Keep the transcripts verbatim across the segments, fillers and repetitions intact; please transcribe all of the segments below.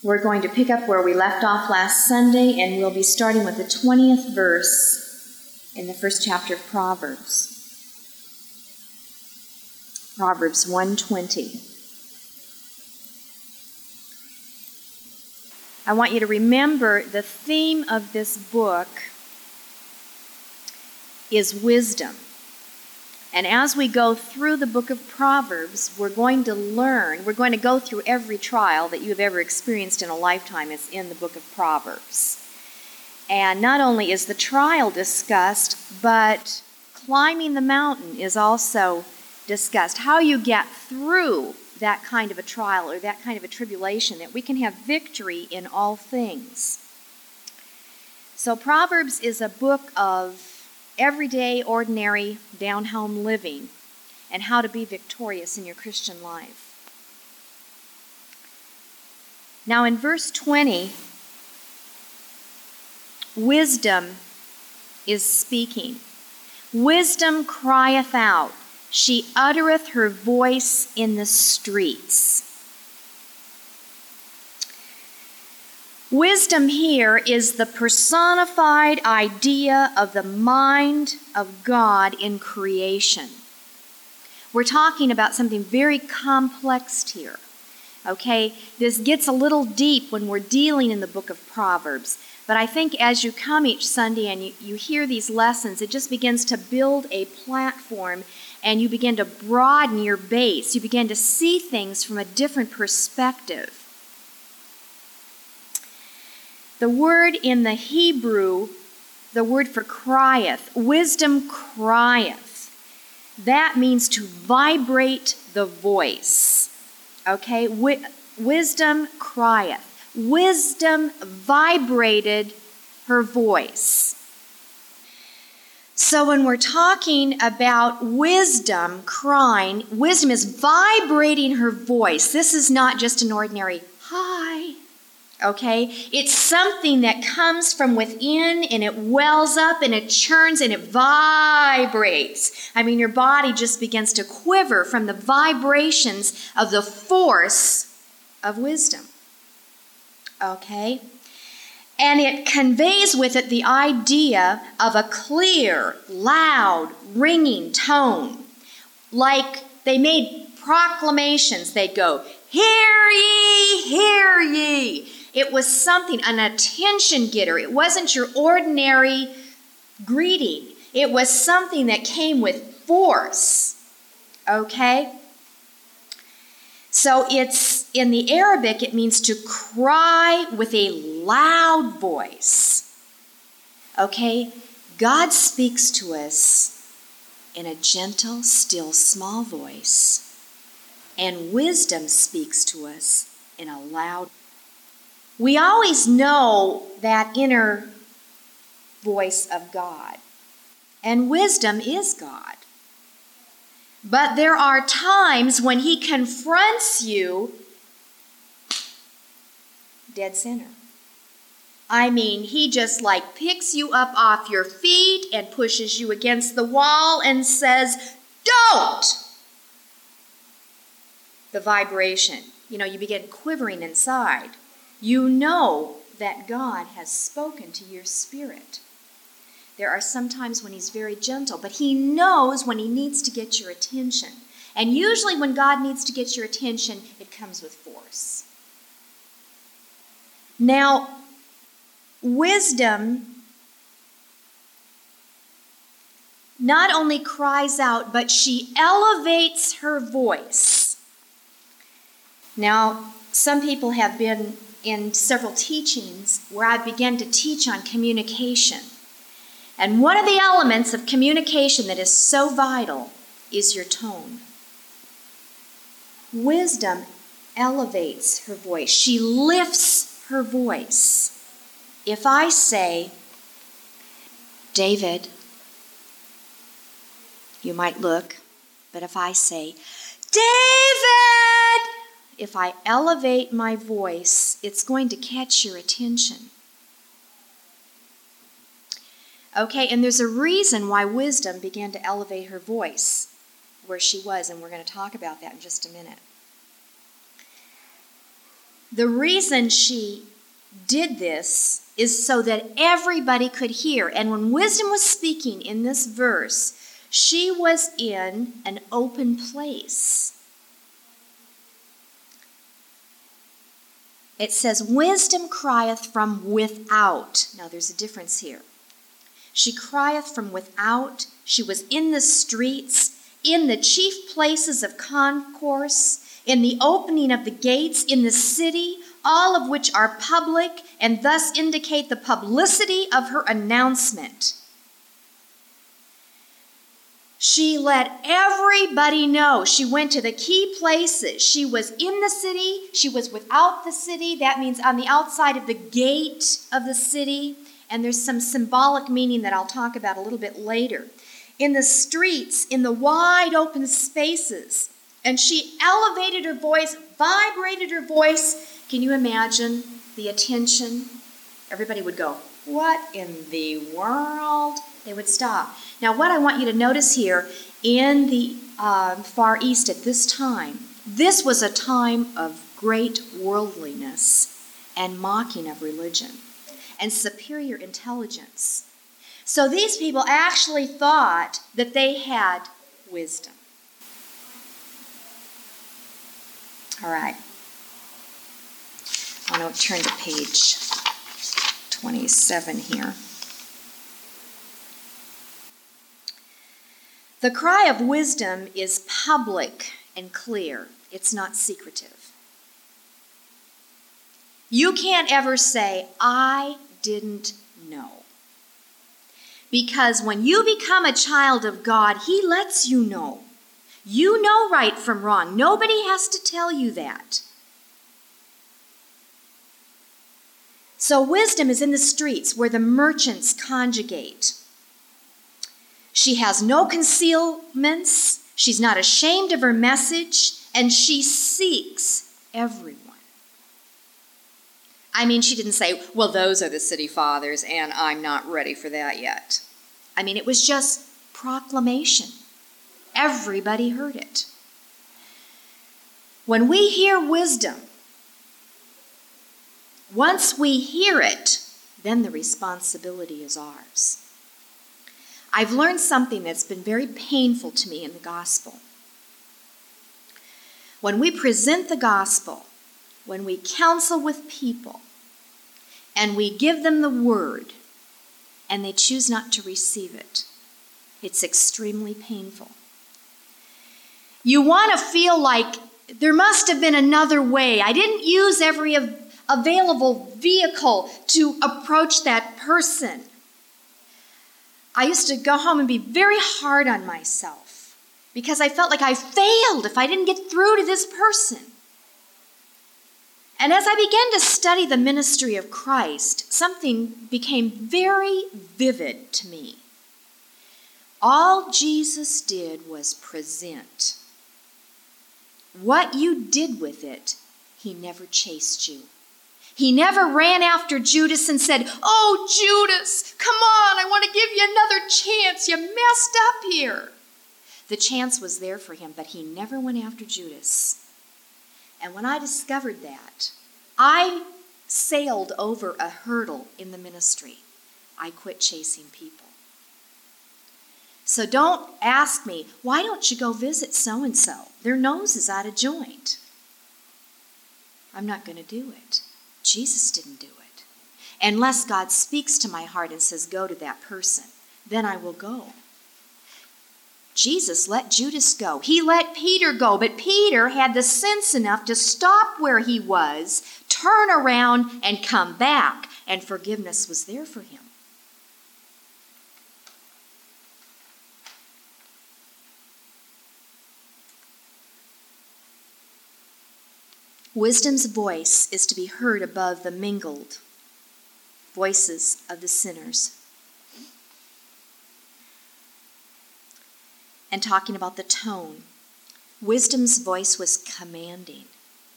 We're going to pick up where we left off last Sunday, and we'll be starting with the twentieth verse in the first chapter of Proverbs. Proverbs one twenty. I want you to remember the theme of this book is wisdom. And as we go through the book of Proverbs, we're going to learn, we're going to go through every trial that you have ever experienced in a lifetime is in the book of Proverbs. And not only is the trial discussed, but climbing the mountain is also discussed. How you get through that kind of a trial or that kind of a tribulation, that we can have victory in all things. So Proverbs is a book of everyday, ordinary, down-home living and how to be victorious in your Christian life. Now in verse twenty, wisdom is speaking. Wisdom crieth out. She uttereth her voice in the streets. Wisdom here is the personified idea of the mind of God in creation. We're talking about something very complex here. Okay, this gets a little deep when we're dealing in the book of Proverbs. But I think as you come each Sunday and you, you hear these lessons, it just begins to build a platform and you begin to broaden your base. You begin to see things from a different perspective. The word in the Hebrew, the word for crieth, wisdom crieth. That means to vibrate the voice. Okay, Wi- wisdom crieth. Wisdom vibrated her voice. So when we're talking about wisdom crying, wisdom is vibrating her voice. This is not just an ordinary hi. Okay? It's something that comes from within and it wells up and it churns and it vibrates. I mean, your body just begins to quiver from the vibrations of the force of wisdom. Okay? And it conveys with it the idea of a clear, loud, ringing tone. Like they made proclamations. They'd go, "Hear ye, hear ye." It was something, an attention getter. It wasn't your ordinary greeting. It was something that came with force. Okay? So it's, in the Arabic, it means to cry with a loud voice. Okay? God speaks to us in a gentle, still, small voice. And wisdom speaks to us in a loud voice. We always know that inner voice of God, and wisdom is God. But there are times when He confronts you dead center. I mean, He just like picks you up off your feet and pushes you against the wall and says, "Don't!" The vibration, you know, you begin quivering inside. You know that God has spoken to your spirit. There are some times when He's very gentle, but He knows when He needs to get your attention. And usually when God needs to get your attention, it comes with force. Now, wisdom not only cries out, but she elevates her voice. Now, some people have been in several teachings where I began to teach on communication. And one of the elements of communication that is so vital is your tone. Wisdom elevates her voice. She lifts her voice. If I say, "David," you might look, but if I say, "David," if I elevate my voice, it's going to catch your attention. Okay, and there's a reason why wisdom began to elevate her voice where she was, and we're going to talk about that in just a minute. The reason she did this is so that everybody could hear. And when wisdom was speaking in this verse, she was in an open place. It says, wisdom crieth from without. Now there's a difference here. She crieth from without. She was in the streets, in the chief places of concourse, in the opening of the gates, in the city, all of which are public and thus indicate the publicity of her announcement. She let everybody know. She went to the key places. She was in the city. She was without the city. That means on the outside of the gate of the city. And there's some symbolic meaning that I'll talk about a little bit later. In the streets, in the wide open spaces. And she elevated her voice, vibrated her voice. Can you imagine the attention? Everybody would go, what in the world? They would stop. Now, what I want you to notice here, in the uh, Far East at this time, this was a time of great worldliness and mocking of religion and superior intelligence. So these people actually thought that they had wisdom. All right. I want to turn to page twenty-seven here. The cry of wisdom is public and clear. It's not secretive. You can't ever say, I didn't know. Because when you become a child of God, He lets you know. You know right from wrong. Nobody has to tell you that. So wisdom is in the streets where the merchants conjugate. She has no concealments. She's not ashamed of her message, and she seeks everyone. I mean, she didn't say, well, those are the city fathers, and I'm not ready for that yet. I mean, it was just proclamation. Everybody heard it. When we hear wisdom, once we hear it, then the responsibility is ours. I've learned something that's been very painful to me in the gospel. When we present the gospel, when we counsel with people, and we give them the word, and they choose not to receive it, it's extremely painful. You want to feel like there must have been another way. I didn't use every av- available vehicle to approach that person. I used to go home and be very hard on myself because I felt like I failed if I didn't get through to this person. And as I began to study the ministry of Christ, something became very vivid to me. All Jesus did was present. What you did with it, He never chased you. He never ran after Judas and said, oh, Judas, come on, I want to give you another chance. You messed up here. The chance was there for him, but he never went after Judas. And when I discovered that, I sailed over a hurdle in the ministry. I quit chasing people. So don't ask me, why don't you go visit so-and-so? Their nose is out of joint. I'm not going to do it. Jesus didn't do it. Unless God speaks to my heart and says, go to that person, then I will go. Jesus let Judas go. He let Peter go, but Peter had the sense enough to stop where he was, turn around, and come back, and forgiveness was there for him. Wisdom's voice is to be heard above the mingled voices of the sinners. And talking about the tone, wisdom's voice was commanding.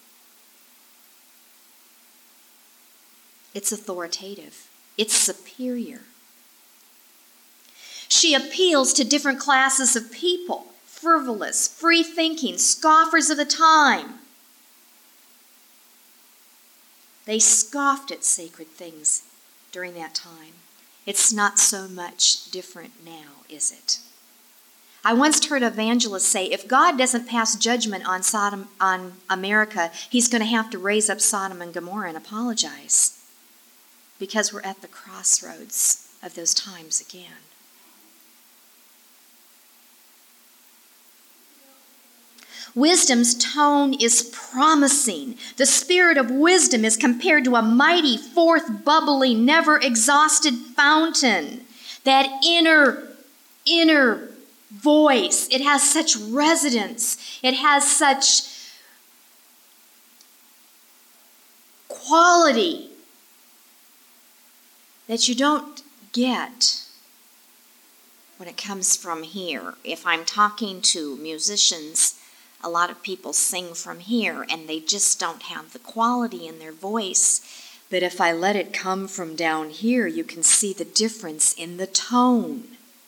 It's authoritative. It's superior. She appeals to different classes of people, frivolous, free-thinking, scoffers of the time. They scoffed at sacred things during that time. It's not so much different now, is it? I once heard an evangelist say, if God doesn't pass judgment on Sodom, on America, he's going to have to raise up Sodom and Gomorrah and apologize, because we're at the crossroads of those times again. Wisdom's tone is promising. The spirit of wisdom is compared to a mighty, forth bubbling, never exhausted fountain. That inner, inner voice. It has such resonance. It has such quality that you don't get when it comes from here. If I'm talking to musicians, a lot of people sing from here and they just don't have the quality in their voice. But if I let it come from down here, you can see the difference in the tone.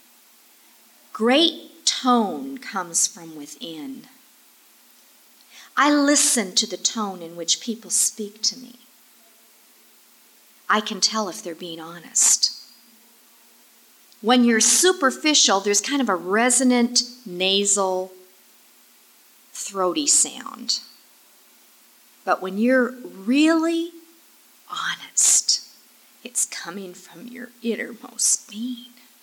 Great tone comes from within. I listen to the tone in which people speak to me. I can tell if they're being honest. When you're superficial, there's kind of a resonant, nasal, throaty sound. But when you're really honest, it's coming from your innermost being.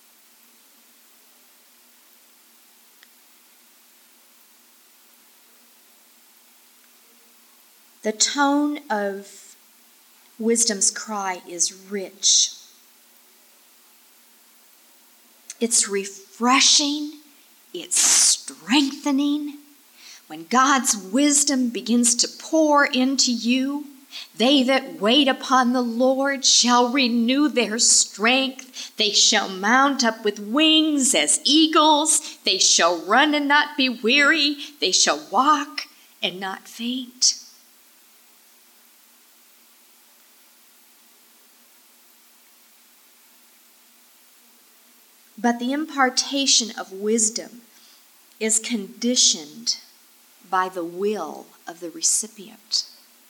The tone of wisdom's cry is rich. It's refreshing. It's strengthening. When God's wisdom begins to pour into you, they that wait upon the Lord shall renew their strength. They shall mount up with wings as eagles. They shall run and not be weary. They shall walk and not faint. But the impartation of wisdom is conditioned by the will of the recipient.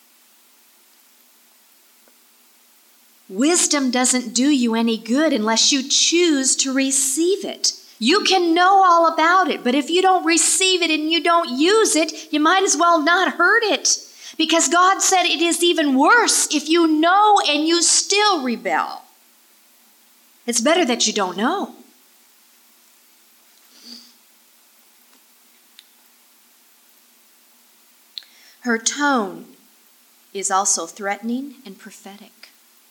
Wisdom doesn't do you any good unless you choose to receive it. You can know all about it, but if you don't receive it and you don't use it, you might as well not heard it. Because God said it is even worse if you know and you still rebel. It's better that you don't know. Her tone is also threatening and prophetic.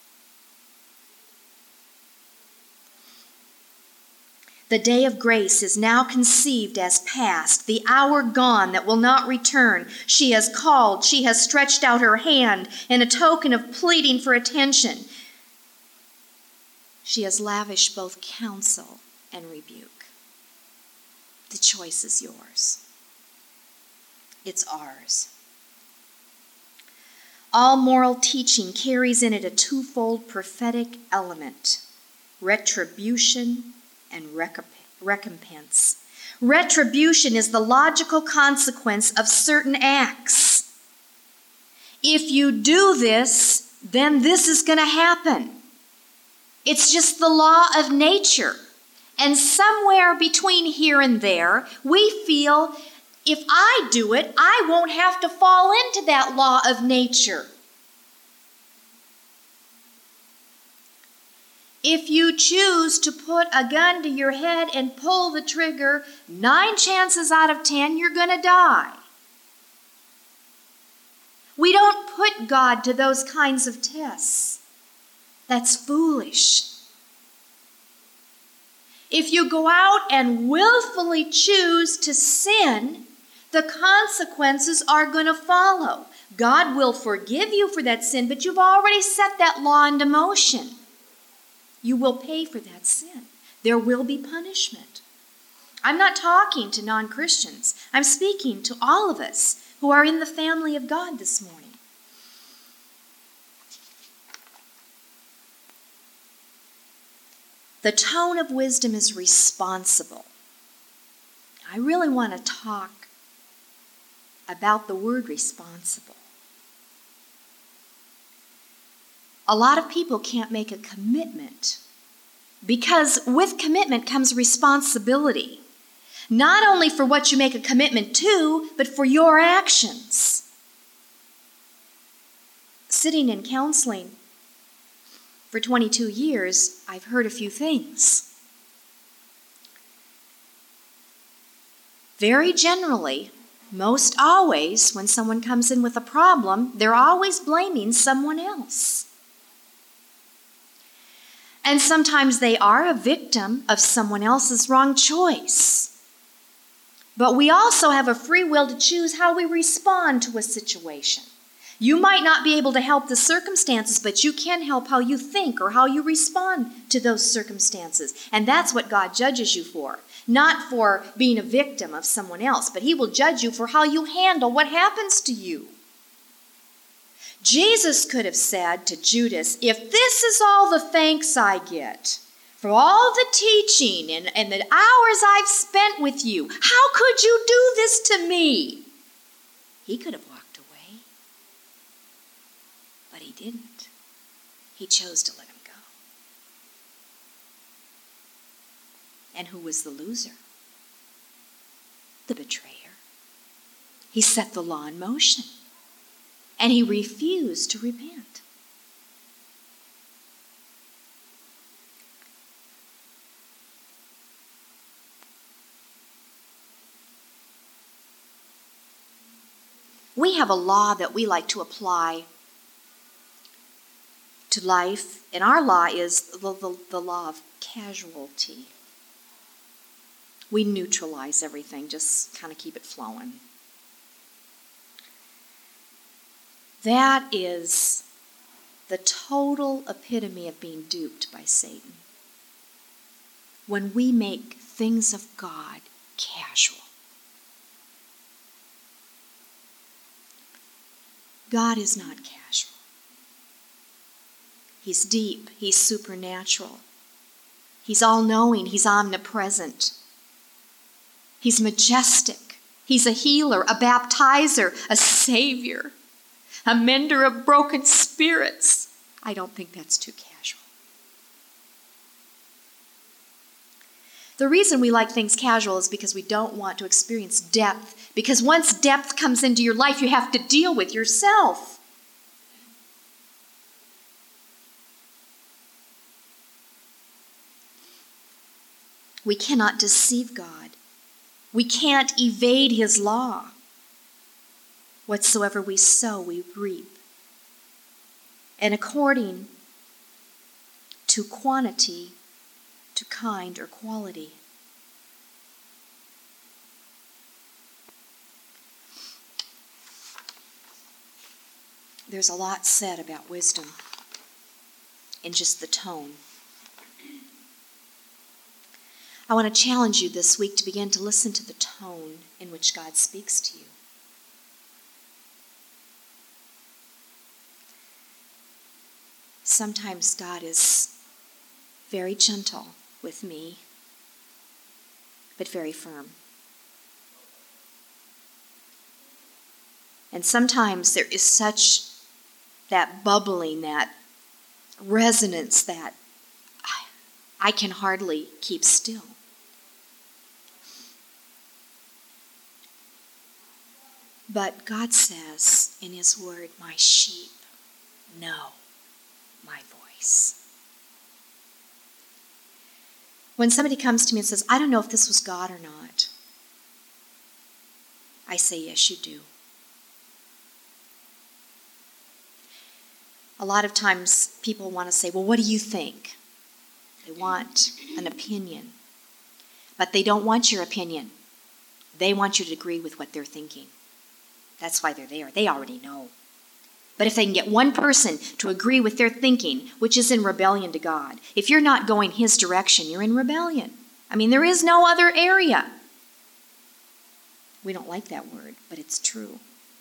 The day of grace is now conceived as past, the hour gone that will not return. She has called, she has stretched out her hand in a token of pleading for attention. She has lavished both counsel and rebuke. The choice is yours. It's ours. All moral teaching carries in it a twofold prophetic element: retribution and recompense. Retribution is the logical consequence of certain acts. If you do this, then this is going to happen. It's just the law of nature. And somewhere between here and there, we feel, if I do it, I won't have to fall into that law of nature. If you choose to put a gun to your head and pull the trigger, nine chances out of ten, you're going to die. We don't put God to those kinds of tests. That's foolish. If you go out and willfully choose to sin, the consequences are going to follow. God will forgive you for that sin, but you've already set that law into motion. You will pay for that sin. There will be punishment. I'm not talking to non-Christians. I'm speaking to all of us who are in the family of God this morning. The tone of wisdom is responsible. I really want to talk about the word responsible. a lot of people can't make a commitment because with commitment comes responsibility, not only for what you make a commitment to, but for your actions. Sitting in counseling for twenty-two years, I've heard a few things. Very generally, most always, when someone comes in with a problem, they're always blaming someone else. And sometimes they are a victim of someone else's wrong choice. But we also have a free will to choose how we respond to a situation. You might not be able to help the circumstances, but you can help how you think or how you respond to those circumstances. And that's what God judges you for. Not for being a victim of someone else, but He will judge you for how you handle what happens to you. Jesus could have said to Judas, if this is all the thanks I get for all the teaching and, and the hours I've spent with you, how could you do this to me? He could have walked away, but he didn't. He chose to let him go. And who was the loser? The betrayer. He set the law in motion. And he refused to repent. We have a law that we like to apply to life, and our law is the, the, the law of casualty. We neutralize everything, just kind of keep it flowing. That is the total epitome of being duped by Satan. When we make things of God casual. God is not casual. He's deep. He's supernatural. He's all-knowing. He's omnipresent. He's majestic. He's a healer, a baptizer, a savior. A mender of broken spirits. I don't think that's too casual. The reason we like things casual is because we don't want to experience depth. Because once depth comes into your life, you have to deal with yourself. We cannot deceive God. We can't evade His law. Whatsoever we sow, we reap. And according to quantity, to kind or quality. There's a lot said about wisdom in just the tone. I want to challenge you this week to begin to listen to the tone in which God speaks to you. Sometimes God is very gentle with me, but very firm. And sometimes there is such that bubbling, that resonance that I can hardly keep still. But God says in His word, my sheep know my voice. When somebody comes to me and says, I don't know if this was God or not, I say, yes, you do. A lot of times people want to say, well, what do you think? They want an opinion. But they don't want your opinion. They want you to agree with what they're thinking. That's why they're there. They already know. But if they can get one person to agree with their thinking, which is in rebellion to God, if you're not going His direction, you're in rebellion. I mean, there is no other area. We don't like that word, but it's true.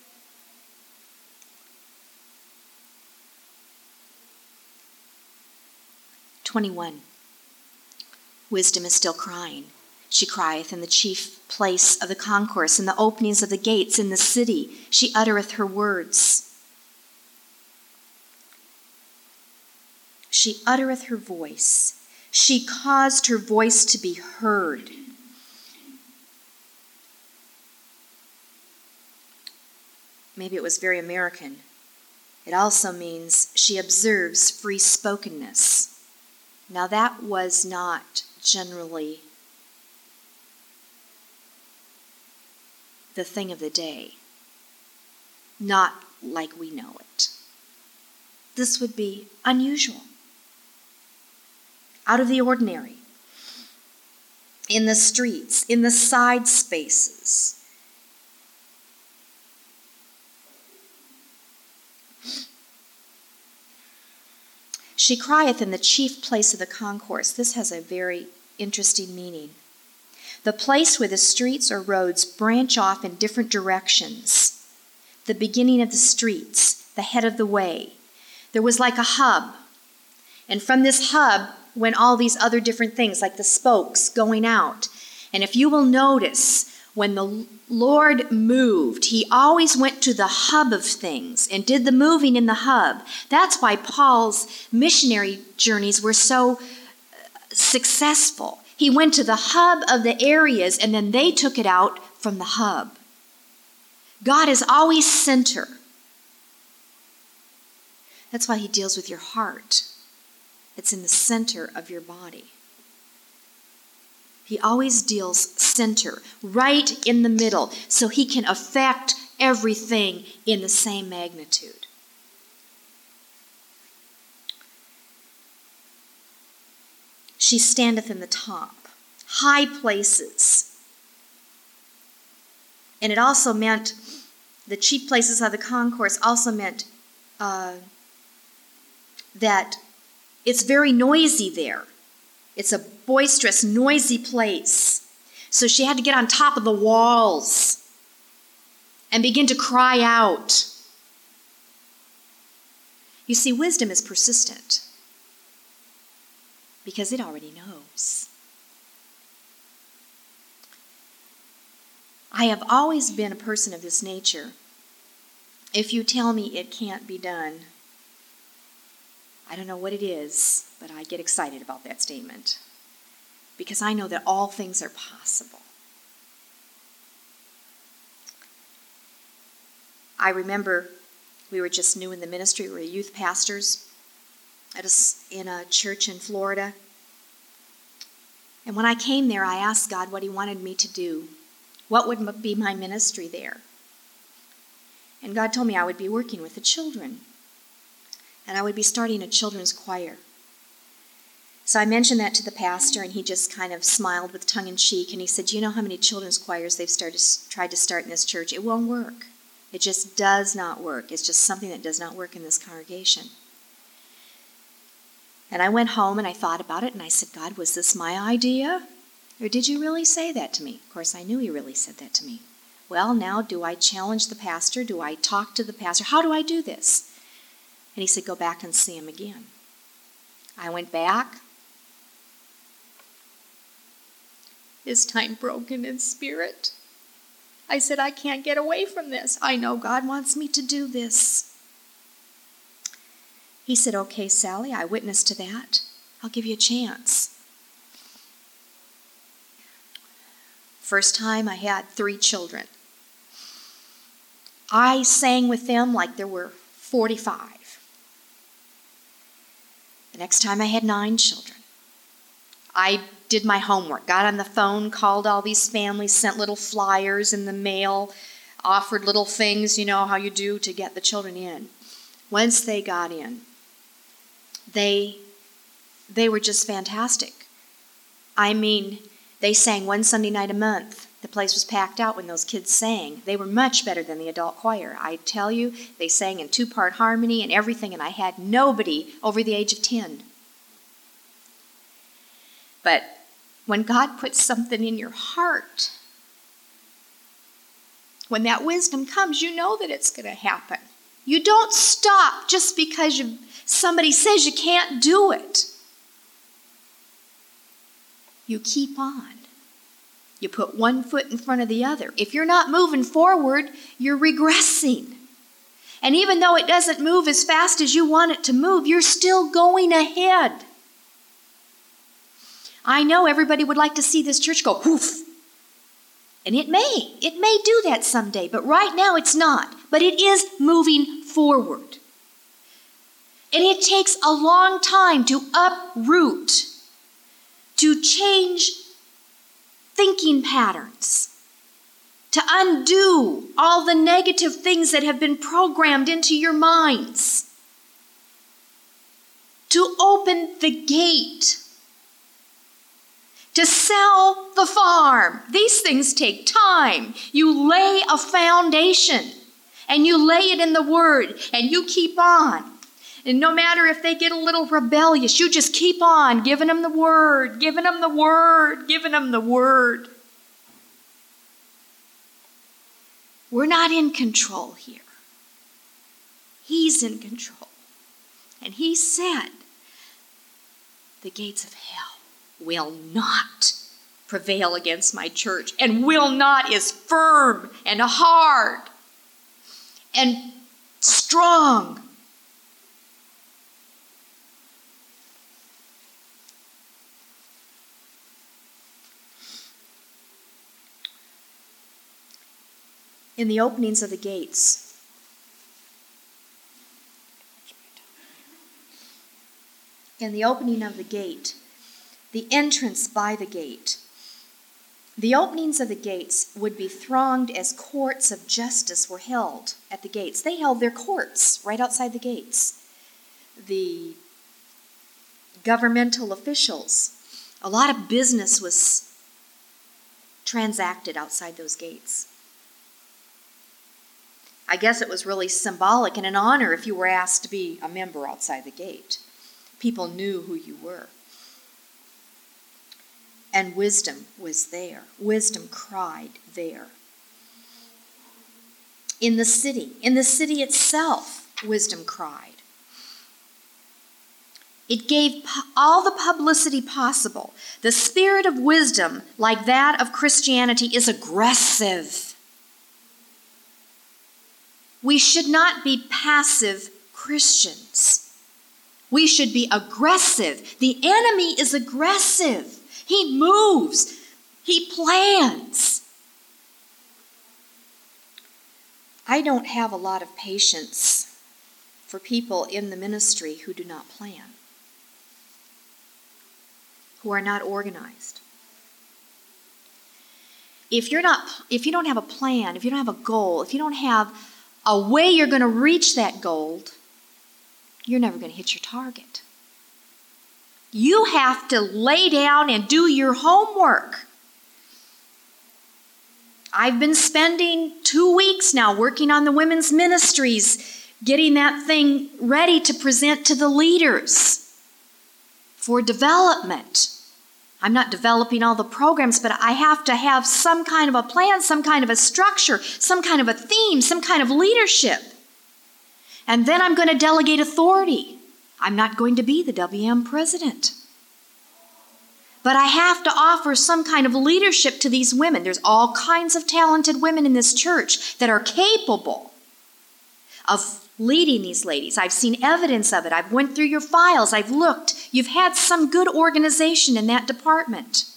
twenty-one. Wisdom is still crying. She crieth in the chief place of the concourse, in the openings of the gates, in the city. She uttereth her words. She uttereth her voice. She caused her voice to be heard. Maybe it was very American. It also means she observes free-spokenness. Now that was not generally the thing of the day. Not like we know it. This would be unusual. Out of the ordinary. In the streets, in the side spaces. She crieth in the chief place of the concourse. This has a very interesting meaning. The place where the streets or roads branch off in different directions. The beginning of the streets, the head of the way. There was like a hub. And from this hub went all these other different things, like the spokes going out. And if you will notice, when the Lord moved, he always went to the hub of things and did the moving in the hub. That's why Paul's missionary journeys were so successful. He went to the hub of the areas, and then they took it out from the hub. God is always center. That's why he deals with your heart. It's in the center of your body. He always deals center, right in the middle, so he can affect everything in the same magnitude. She standeth in the top, high places. And it also meant, the chief places of the concourse also meant uh, that it's very noisy there. It's a boisterous, noisy place. So she had to get on top of the walls and begin to cry out. You see, wisdom is persistent because it already knows. I have always been a person of this nature. If you tell me it can't be done, I don't know what it is, but I get excited about that statement because I know that all things are possible. I remember we were just new in the ministry. We were youth pastors at a, in a church in Florida. And when I came there, I asked God what he wanted me to do. What would be my ministry there? And God told me I would be working with the children. And I would be starting a children's choir. So I mentioned that to the pastor, and he just kind of smiled with tongue-in-cheek, and he said, you know how many children's choirs they've started, tried to start in this church? It won't work. It just does not work. It's just something that does not work in this congregation. And I went home, and I thought about it, and I said, God, was this my idea? Or did you really say that to me? Of course, I knew he really said that to me. Well, now, do I challenge the pastor? Do I talk to the pastor? How do I do this? And he said, go back and see him again. I went back. This time broken in spirit. I said, I can't get away from this. I know God wants me to do this. He said, okay, Sally, I witnessed to that. I'll give you a chance. First time I had three children. I sang with them like there were forty-five. The next time I had nine children. I did my homework, got on the phone, called all these families, sent little flyers in the mail, offered little things, you know how you do to get the children in. Once they got in, they, they were just fantastic. I mean, they sang one Sunday night a month. The place was packed out when those kids sang. They were much better than the adult choir. I tell you, they sang in two-part harmony and everything, and I had nobody over the age of ten. But when God puts something in your heart, when that wisdom comes, you know that it's going to happen. You don't stop just because you, somebody says you can't do it. You keep on. You put one foot in front of the other. If you're not moving forward, you're regressing. And even though it doesn't move as fast as you want it to move, you're still going ahead. I know everybody would like to see this church go poof. And it may. It may do that someday, but right now it's not. But it is moving forward. And it takes a long time to uproot, to change thinking patterns, to undo all the negative things that have been programmed into your minds, to open the gate, to sell the farm. These things take time. You lay a foundation, and you lay it in the Word, and you keep on. And no matter if they get a little rebellious, you just keep on giving them the Word, giving them the Word, giving them the Word. We're not in control here. He's in control. And He said, the gates of hell will not prevail against my church. And will not is firm and hard and strong. In the openings of the gates, in the opening of the gate, the entrance by the gate, the openings of the gates would be thronged as courts of justice were held at the gates. They held their courts right outside the gates. The governmental officials, a lot of business was transacted outside those gates. I guess it was really symbolic and an honor if you were asked to be a member outside the gate. People knew who you were. And wisdom was there. Wisdom cried there. In the city, in the city itself, wisdom cried. It gave all the publicity possible. The spirit of wisdom, like that of Christianity, is aggressive. We should not be passive Christians. We should be aggressive. The enemy is aggressive. He moves. He plans. I don't have a lot of patience for people in the ministry who do not plan, who are not organized. If you're not, if you don't have a plan, if you don't have a goal, if you don't have a way you're going to reach that goal, you're never going to hit your target. You have to lay down and do your homework. I've been spending two weeks now working on the women's ministries, getting that thing ready to present to the leaders for development. I'm not developing all the programs, but I have to have some kind of a plan, some kind of a structure, some kind of a theme, some kind of leadership. And then I'm going to delegate authority. I'm not going to be the W M president. But I have to offer some kind of leadership to these women. There's all kinds of talented women in this church that are capable of leading these ladies. I've seen evidence of it. I've went through your files. I've looked. You've had some good organization in that department.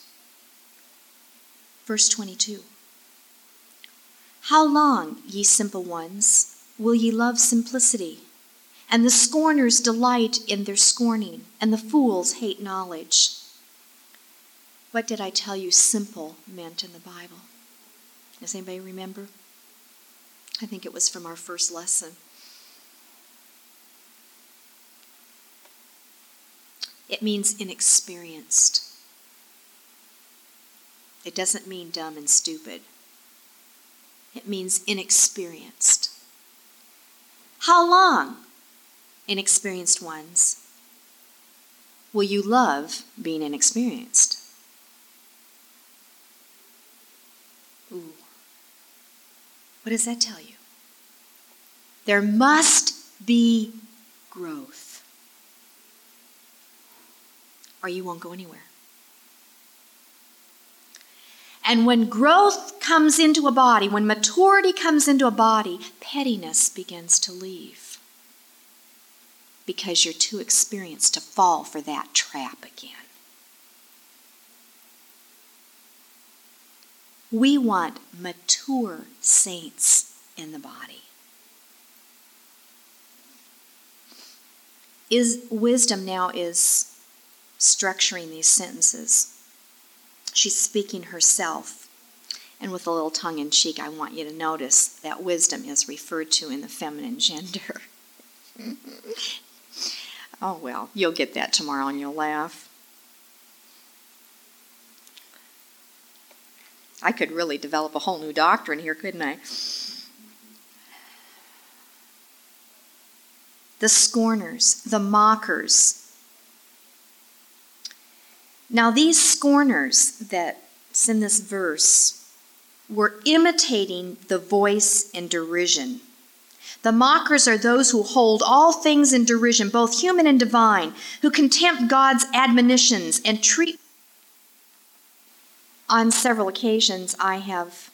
Verse twenty-two. How long, ye simple ones, will ye love simplicity? And the scorners delight in their scorning, and the fools hate knowledge. What did I tell you simple meant in the Bible? Does anybody remember? I think it was from our first lesson. It means inexperienced. It doesn't mean dumb and stupid. It means inexperienced. How long, inexperienced ones, will you love being inexperienced? Ooh. What does that tell you? There must be growth, or you won't go anywhere. And when growth comes into a body, when maturity comes into a body, pettiness begins to leave. Because you're too experienced to fall for that trap again. We want mature saints in the body. Is wisdom now is structuring these sentences. She's speaking herself. And with a little tongue-in-cheek, I want you to notice that wisdom is referred to in the feminine gender. Oh, well, you'll get that tomorrow and you'll laugh. I could really develop a whole new doctrine here, couldn't I? The scorners, the mockers. Now, these scorners that's in this verse were imitating the voice in derision. The mockers are those who hold all things in derision, both human and divine, who contempt God's admonitions and treat. On several occasions, I have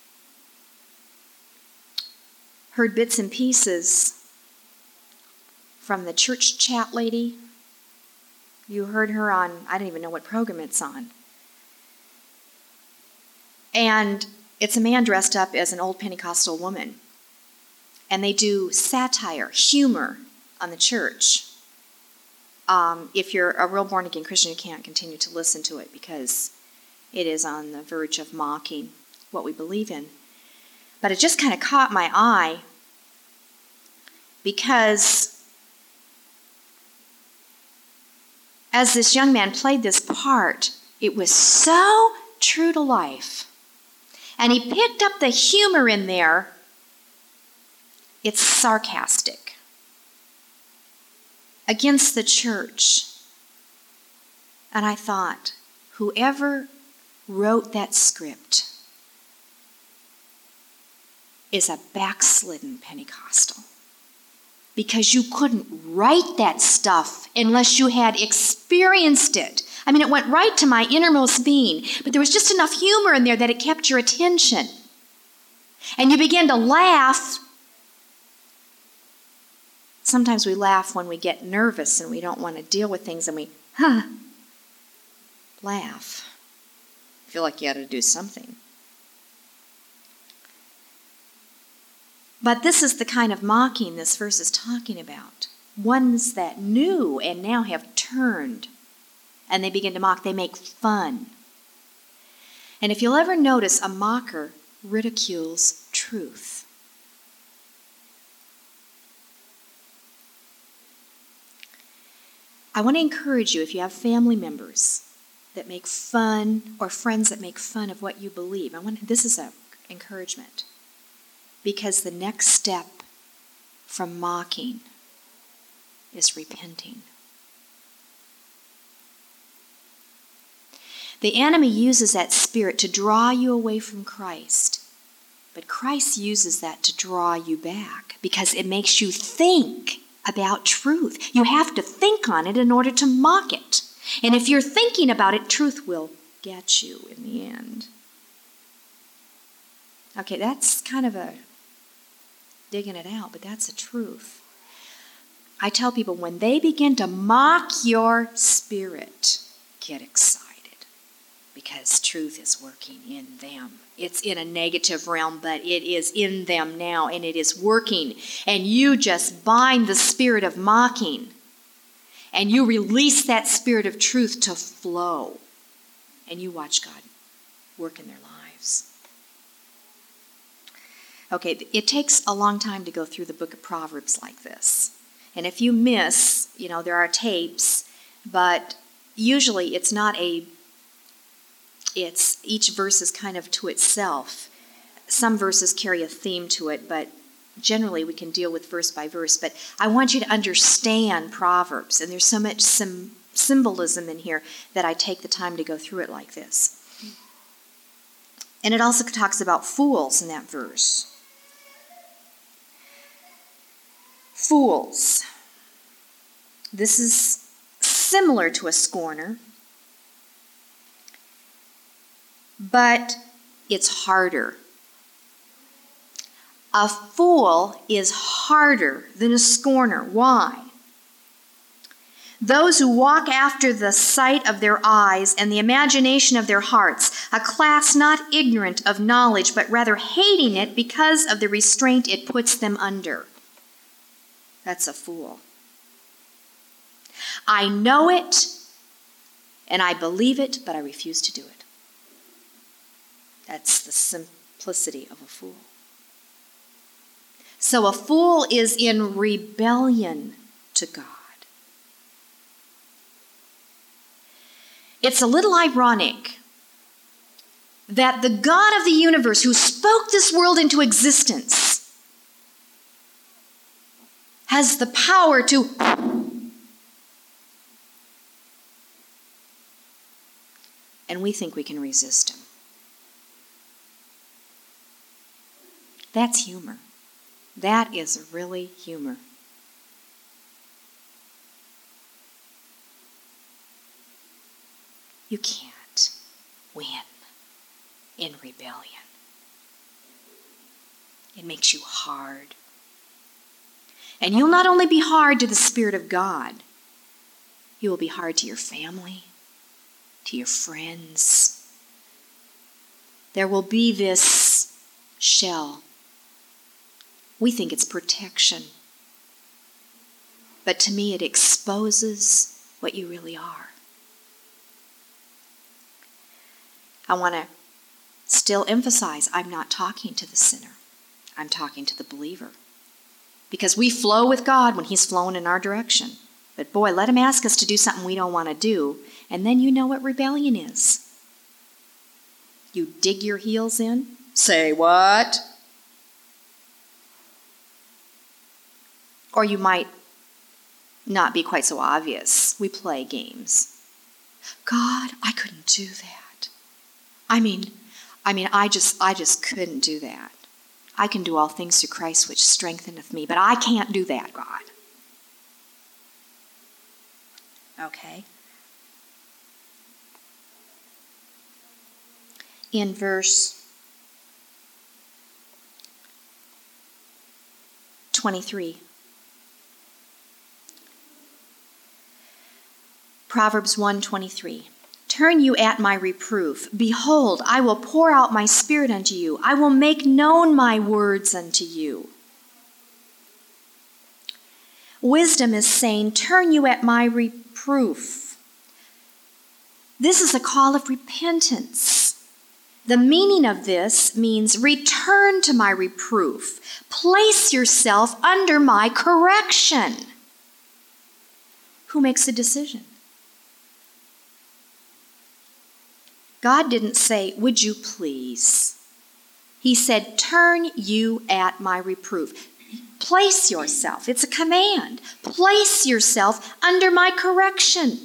heard bits and pieces from the church chat lady. You heard her on, I don't even know what program it's on. And it's a man dressed up as an old Pentecostal woman. And they do satire, humor on the church. Um, if you're a real born-again Christian, you can't continue to listen to it because it is on the verge of mocking what we believe in. But it just kind of caught my eye because as this young man played this part, it was so true to life. And he picked up the humor in there. It's sarcastic against the church. And I thought, whoever wrote that script is a backslidden Pentecostal. Because you couldn't write that stuff unless you had experienced it. I mean, it went right to my innermost being, but there was just enough humor in there that it kept your attention. And you began to laugh. Sometimes we laugh when we get nervous and we don't want to deal with things, and we, huh, laugh. Feel like you had to do something. But this is the kind of mocking this verse is talking about. Ones that knew and now have turned, and they begin to mock. They make fun. And if you'll ever notice, a mocker ridicules truth. I want to encourage you, if you have family members that make fun or friends that make fun of what you believe, I want this is an encouragement. Because the next step from mocking is repenting. The enemy uses that spirit to draw you away from Christ. But Christ uses that to draw you back because it makes you think about truth. You have to think on it in order to mock it. And if you're thinking about it, truth will get you in the end. Okay, that's kind of a digging it out, but that's the truth. I tell people, when they begin to mock your spirit, get excited because truth is working in them. It's in a negative realm, but it is in them now, and it is working. And you just bind the spirit of mocking, and you release that spirit of truth to flow, and you watch God work in their lives. Okay, it takes a long time to go through the book of Proverbs like this. And if you miss, you know, there are tapes, but usually it's not a, it's, each verse is kind of to itself. Some verses carry a theme to it, but generally we can deal with verse by verse. But I want you to understand Proverbs, and there's so much sim- symbolism in here that I take the time to go through it like this. And it also talks about fools in that verse. Fools. This is similar to a scorner, but it's harder. A fool is harder than a scorner. Why? Those who walk after the sight of their eyes and the imagination of their hearts, a class not ignorant of knowledge, but rather hating it because of the restraint it puts them under. That's a fool. I know it, and I believe it, but I refuse to do it. That's the simplicity of a fool. So a fool is in rebellion to God. It's a little ironic that the God of the universe who spoke this world into existence has the power to and we think we can resist him. That's humor. That is really humor. You can't win in rebellion. It makes you hard. And you'll not only be hard to the Spirit of God, you will be hard to your family, to your friends. There will be this shell. We think it's protection. But to me, it exposes what you really are. I want to still emphasize, I'm not talking to the sinner. I'm talking to the believer. Because we flow with God when he's flowing in our direction. But boy, let him ask us to do something we don't want to do, and then you know what rebellion is. You dig your heels in. Say what? Or you might not be quite so obvious. We play games. God, I couldn't do that. I mean, I mean, I just, I just couldn't do that. I can do all things through Christ which strengtheneth me, but I can't do that, God. Okay. In verse twenty-three, Proverbs one twenty-three. Turn you at my reproof. Behold, I will pour out my spirit unto you. I will make known my words unto you. Wisdom is saying, turn you at my reproof. This is a call of repentance. The meaning of this means return to my reproof. Place yourself under my correction. Who makes the decision? God didn't say, would you please? He said, turn you at my reproof. Place yourself. It's a command. Place yourself under my correction.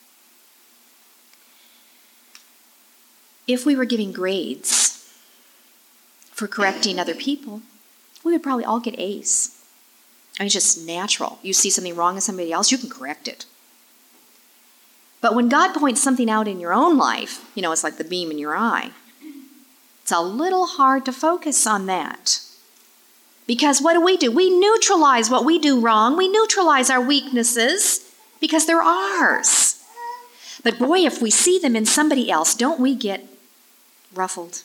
If we were giving grades for correcting other people, we would probably all get A's. I mean, it's just natural. You see something wrong in somebody else, you can correct it. But when God points something out in your own life, you know, it's like the beam in your eye. It's a little hard to focus on that. Because what do we do? We neutralize what we do wrong. We neutralize our weaknesses because they're ours. But boy, if we see them in somebody else, don't we get ruffled?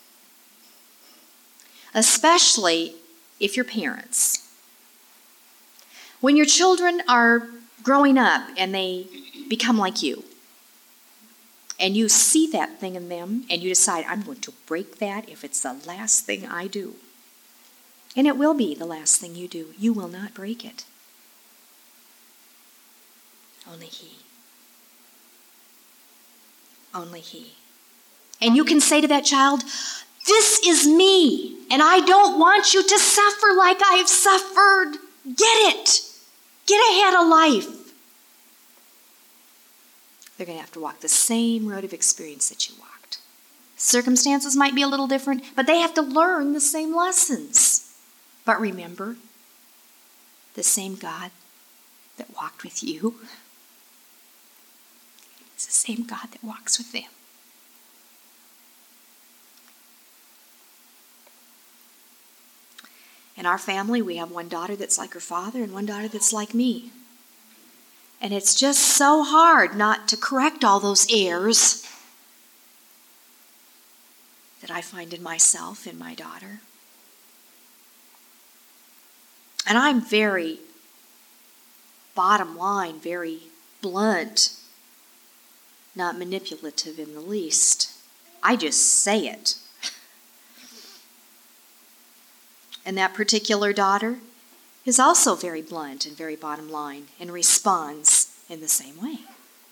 Especially if you're parents. When your children are growing up and they become like you, and you see that thing in them, and you decide, I'm going to break that if it's the last thing I do. And it will be the last thing you do. You will not break it. Only He. Only He. And you can say to that child, this is me, and I don't want you to suffer like I've suffered. Get it. Get ahead of life. They're going to have to walk the same road of experience that you walked. Circumstances might be a little different, but they have to learn the same lessons. But remember, the same God that walked with you, it's the same God that walks with them. In our family, we have one daughter that's like her father and one daughter that's like me. And it's just so hard not to correct all those errors that I find in myself, in my daughter. And I'm very, bottom line, very blunt, not manipulative in the least. I just say it. And that particular daughter is also very blunt and very bottom line and responds in the same way.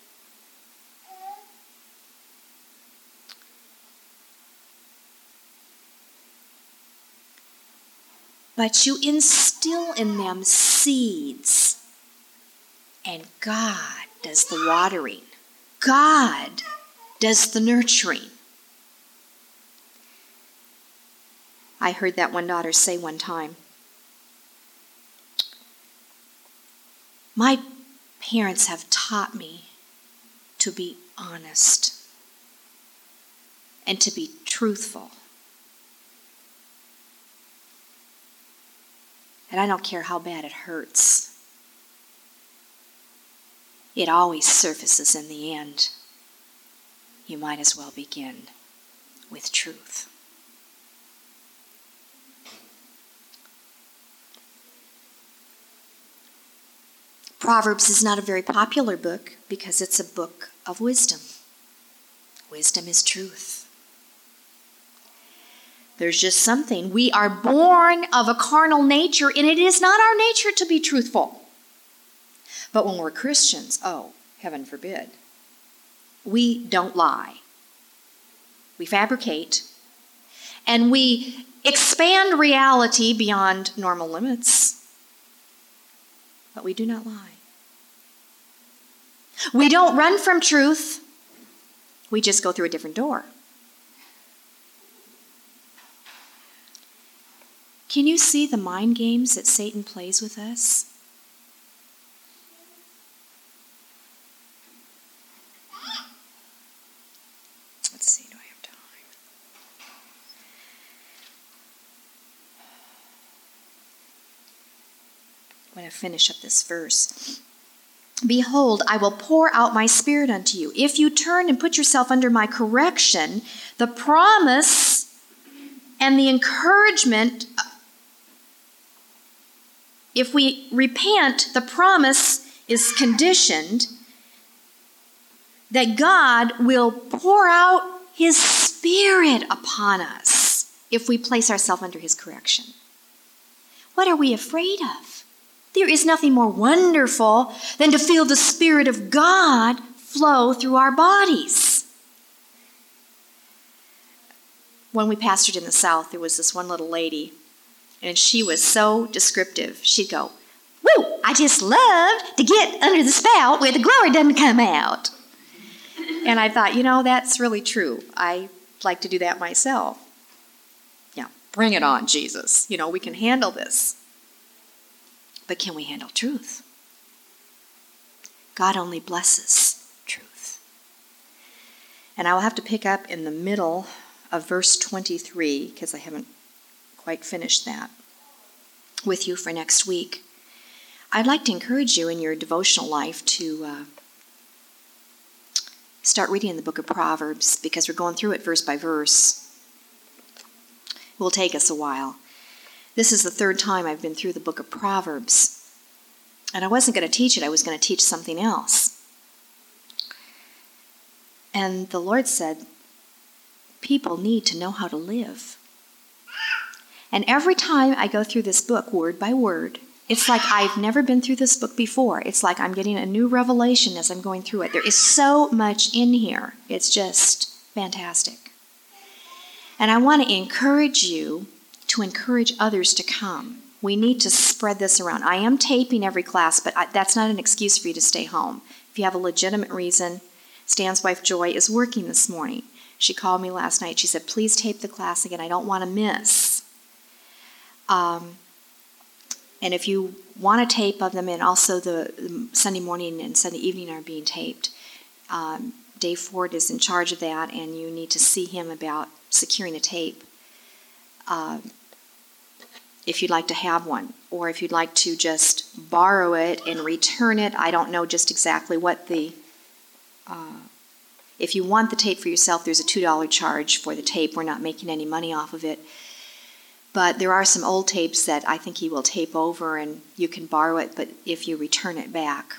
But you instill in them seeds, and God does the watering. God does the nurturing. I heard that one daughter say one time, my parents have taught me to be honest and to be truthful. And I don't care how bad it hurts. It always surfaces in the end. You might as well begin with truth. Proverbs is not a very popular book because it's a book of wisdom. Wisdom is truth. There's just something. We are born of a carnal nature, and it is not our nature to be truthful. But when we're Christians, oh, heaven forbid, we don't lie. We fabricate, and we expand reality beyond normal limits. But we do not lie. We don't run from truth. We just go through a different door. Can you see the mind games that Satan plays with us? Let's see, do I have time? I'm going to finish up this verse. Behold, I will pour out my spirit unto you. If you turn and put yourself under my correction, the promise and the encouragement, if we repent, the promise is conditioned that God will pour out his spirit upon us if we place ourselves under his correction. What are we afraid of? There is nothing more wonderful than to feel the Spirit of God flow through our bodies. When we pastored in the South, there was this one little lady, and she was so descriptive. She'd go, "Woo, I just love to get under the spout where the glory doesn't come out." And I thought, you know, that's really true. I like to do that myself. Yeah, bring it on, Jesus. You know, we can handle this. But can we handle truth? God only blesses truth. And I will have to pick up in the middle of verse twenty-three, because I haven't quite finished that, with you for next week. I'd like to encourage you in your devotional life to uh, start reading the book of Proverbs, because we're going through it verse by verse. It will take us a while. This is the third time I've been through the book of Proverbs. And I wasn't going to teach it. I was going to teach something else. And the Lord said, people need to know how to live. And every time I go through this book, word by word, it's like I've never been through this book before. It's like I'm getting a new revelation as I'm going through it. There is so much in here. It's just fantastic. And I want to encourage you to encourage others to come. We need to spread this around. I am taping every class, but I, that's not an excuse for you to stay home. If you have a legitimate reason, Stan's wife Joy is working this morning. She called me last night. She said, please tape the class again. I don't want to miss. Um, and if you want a tape of them, and also the, the Sunday morning and Sunday evening are being taped, um, Dave Ford is in charge of that, and you need to see him about securing a tape. Uh, if you'd like to have one, or if you'd like to just borrow it and return it. I don't know just exactly what the, uh, if you want the tape for yourself, there's a two dollar charge for the tape. We're not making any money off of it. But there are some old tapes that I think he will tape over and you can borrow it, but if you return it back.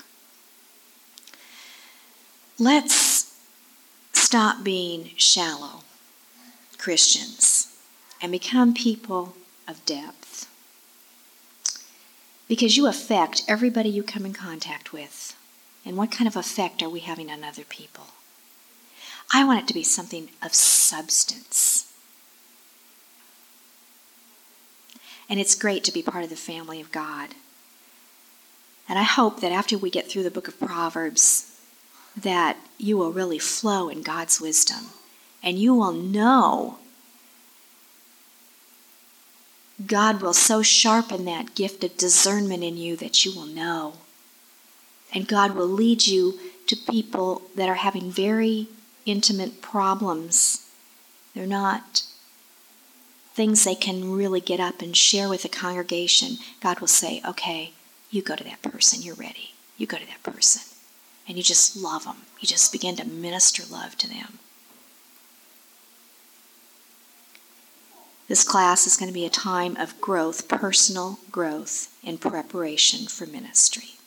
Let's stop being shallow Christians and become people of depth. Because you affect everybody you come in contact with. And what kind of effect are we having on other people? I want it to be something of substance. And it's great to be part of the family of God. And I hope that after we get through the book of Proverbs, that you will really flow in God's wisdom. And you will know God will so sharpen that gift of discernment in you that you will know. And God will lead you to people that are having very intimate problems. They're not things they can really get up and share with the congregation. God will say, okay, you go to that person. You're ready. You go to that person. And you just love them. You just begin to minister love to them. This class is going to be a time of growth, personal growth, in preparation for ministry.